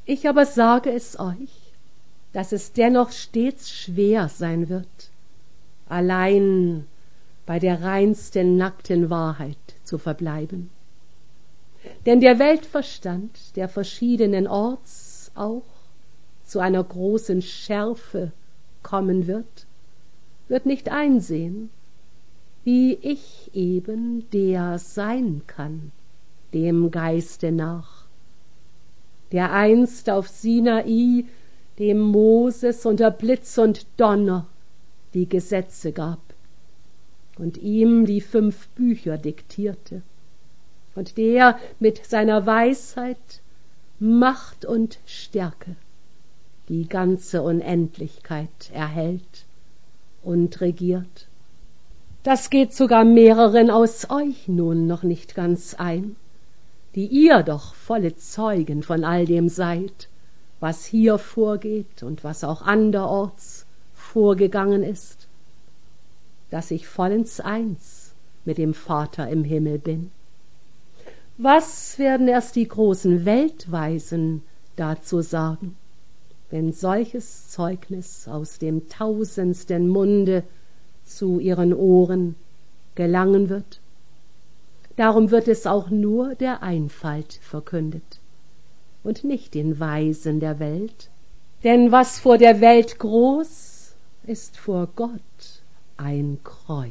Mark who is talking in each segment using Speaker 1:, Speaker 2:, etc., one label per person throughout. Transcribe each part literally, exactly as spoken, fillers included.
Speaker 1: Ich aber sage es euch, dass es dennoch stets schwer sein wird, allein bei der reinsten nackten Wahrheit zu verbleiben. Denn der Weltverstand, der verschiedenen Orts auch zu einer großen Schärfe kommen wird, wird nicht einsehen, wie ich eben der sein kann, dem Geiste nach, der einst auf Sinai dem Moses unter Blitz und Donner die Gesetze gab und ihm die fünf Bücher diktierte, und der mit seiner Weisheit, Macht und Stärke die ganze Unendlichkeit erhält und regiert. Das geht sogar mehreren aus euch nun noch nicht ganz ein, die ihr doch volle Zeugen von all dem seid, was hier vorgeht und was auch anderorts vorgegangen ist, dass ich vollends eins mit dem Vater im Himmel bin. Was werden erst die großen Weltweisen dazu sagen, wenn solches Zeugnis aus dem tausendsten Munde zu ihren Ohren gelangen wird? Darum wird es auch nur der Einfalt verkündet und nicht den Weisen der Welt. Denn was vor der Welt groß, ist vor Gott ein Gräuel.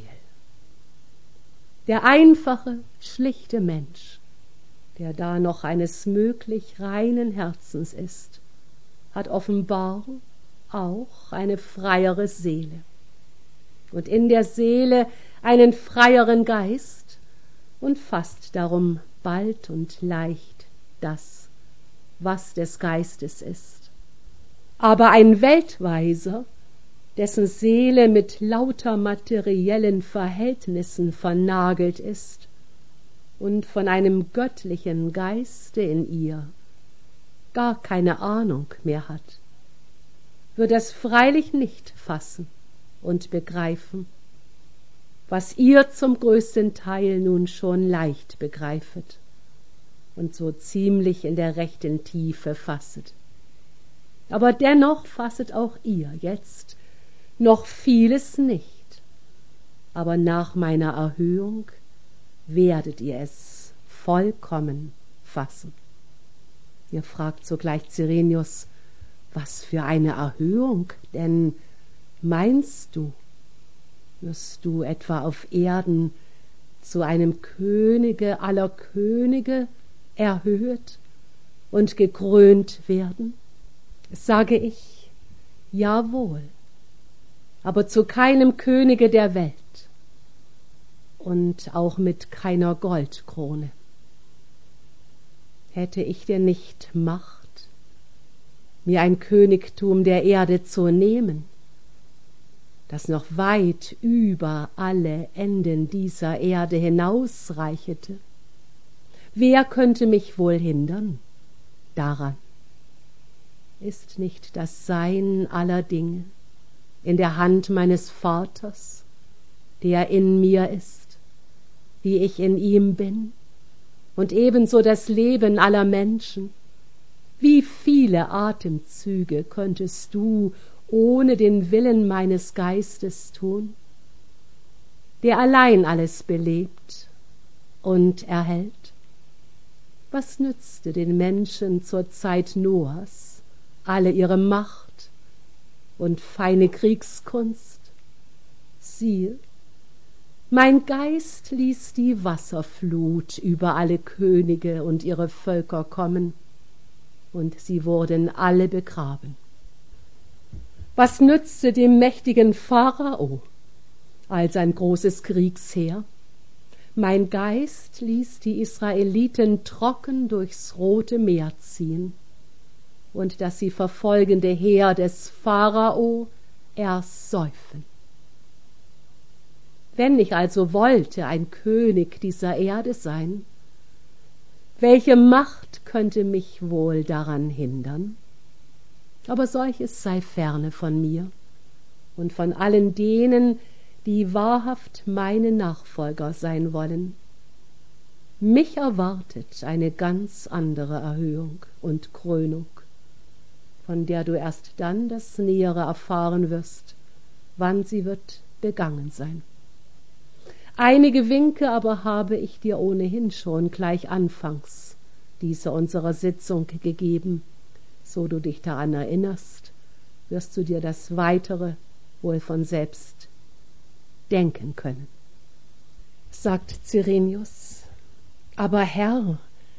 Speaker 1: Der einfache, schlichte Mensch, der da noch eines möglich reinen Herzens ist, hat offenbar auch eine freiere Seele und in der Seele einen freieren Geist und fasst darum bald und leicht das, was des Geistes ist. Aber ein Weltweiser, dessen Seele mit lauter materiellen Verhältnissen vernagelt ist und von einem göttlichen Geiste in ihr gar keine Ahnung mehr hat, wird es freilich nicht fassen und begreifen, was ihr zum größten Teil nun schon leicht begreifet und so ziemlich in der rechten Tiefe fasset. Aber dennoch fasset auch ihr jetzt noch vieles nicht, aber nach meiner Erhöhung werdet ihr es vollkommen fassen. Ihr fragt sogleich Cyrenius, was für eine Erhöhung, denn meinst du, wirst du etwa auf Erden zu einem Könige aller Könige erhöht und gekrönt werden? Sage ich, jawohl, aber zu keinem Könige der Welt und auch mit keiner Goldkrone. Hätte ich denn nicht Macht, mir ein Königtum der Erde zu nehmen, das noch weit über alle Enden dieser Erde hinausreichete? Wer könnte mich wohl hindern daran? Ist nicht das Sein aller Dinge in der Hand meines Vaters, der in mir ist, wie ich in ihm bin, und ebenso das Leben aller Menschen? Wie viele Atemzüge könntest du ohne den Willen meines Geistes tun, der allein alles belebt und erhält? Was nützte den Menschen zur Zeit Noahs alle ihre Macht und feine Kriegskunst? Siehe, mein Geist ließ die Wasserflut über alle Könige und ihre Völker kommen, und sie wurden alle begraben. Was nützte dem mächtigen Pharao all sein großes Kriegsheer? Mein Geist ließ die Israeliten trocken durchs Rote Meer ziehen und das sie verfolgende Heer des Pharao ersäufen. Wenn ich also wollte ein König dieser Erde sein, welche Macht könnte mich wohl daran hindern? Aber solches sei ferne von mir und von allen denen, die wahrhaft meine Nachfolger sein wollen. Mich erwartet eine ganz andere Erhöhung und Krönung von der du erst dann das Nähere erfahren wirst, wann sie wird begangen sein. Einige Winke aber habe ich dir ohnehin schon gleich anfangs dieser unserer Sitzung gegeben. So du dich daran erinnerst, wirst du dir das Weitere wohl von selbst denken können. Sagt Cyrenius, aber Herr,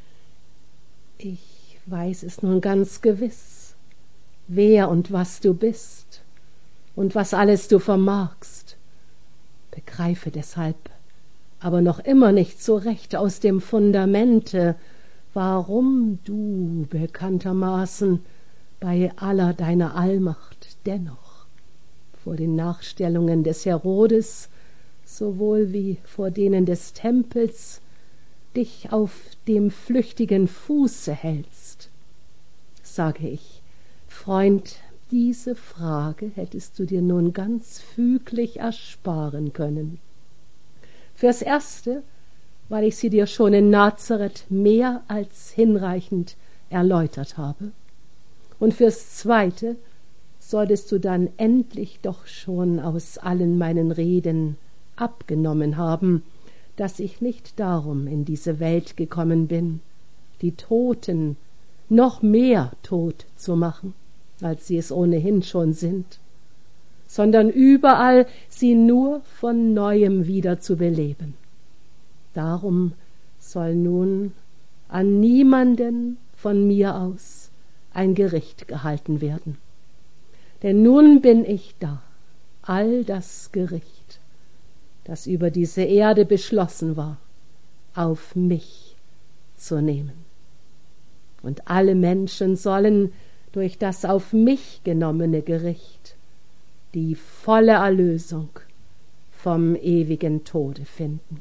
Speaker 1: ich weiß es nun ganz gewiss, wer und was du bist und was alles du vermagst, begreife deshalb aber noch immer nicht so recht aus dem Fundamente, warum du bekanntermaßen bei aller deiner Allmacht dennoch vor den Nachstellungen des Herodes sowohl wie vor denen des Tempels dich auf dem flüchtigen Fuße hältst. Sage ich, Freund, diese Frage hättest du dir nun ganz füglich ersparen können. Fürs Erste, weil ich sie dir schon in Nazareth mehr als hinreichend erläutert habe, und fürs Zweite solltest du dann endlich doch schon aus allen meinen Reden abgenommen haben, dass ich nicht darum in diese Welt gekommen bin, die Toten noch mehr tot zu machen, als sie es ohnehin schon sind, sondern überall sie nur von Neuem wieder zu beleben. Darum soll nun an niemanden von mir aus ein Gericht gehalten werden. Denn nun bin ich da, all das Gericht, das über diese Erde beschlossen war, auf mich zu nehmen. Und alle Menschen sollen durch das auf mich genommene Gericht die volle Erlösung vom ewigen Tode finden.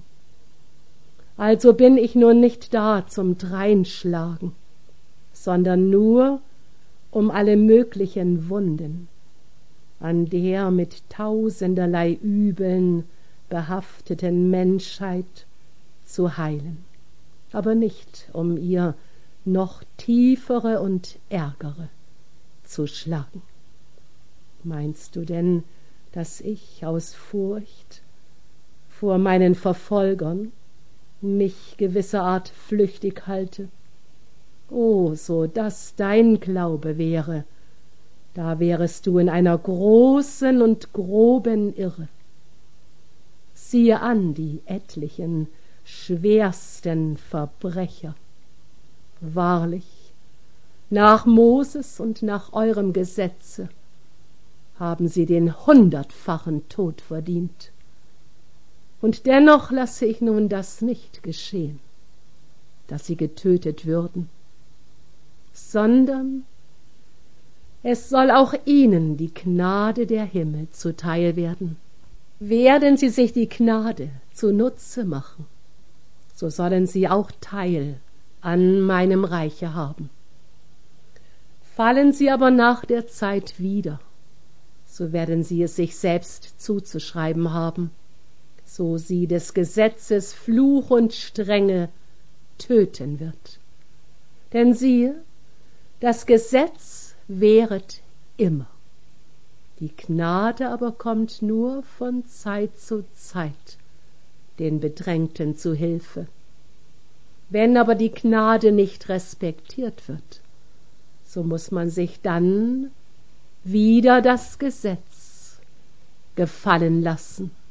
Speaker 1: Also bin ich nun nicht da zum Dreinschlagen, sondern nur um alle möglichen Wunden an der mit tausenderlei Übeln behafteten Menschheit zu heilen, aber nicht um ihr noch tiefere und ärgere zu schlagen. Meinst du denn, dass ich aus Furcht vor meinen Verfolgern mich gewisserart flüchtig halte? O, so das dein Glaube wäre, da wärest du in einer großen und groben Irre. Siehe an die etlichen, schwersten Verbrecher. Wahrlich, nach Moses und nach eurem Gesetze haben sie den hundertfachen Tod verdient. Und dennoch lasse ich nun das nicht geschehen, dass sie getötet würden, sondern es soll auch ihnen die Gnade der Himmel zuteil werden. Werden sie sich die Gnade zunutze machen, so sollen sie auch Teil an meinem Reiche haben. Fallen sie aber nach der Zeit wieder, so werden sie es sich selbst zuzuschreiben haben, so sie des Gesetzes Fluch und Strenge töten wird. Denn siehe, das Gesetz währet immer, die Gnade aber kommt nur von Zeit zu Zeit den Bedrängten zu Hilfe. Wenn aber die Gnade nicht respektiert wird, so muß man sich dann wieder das Gesetz gefallen lassen.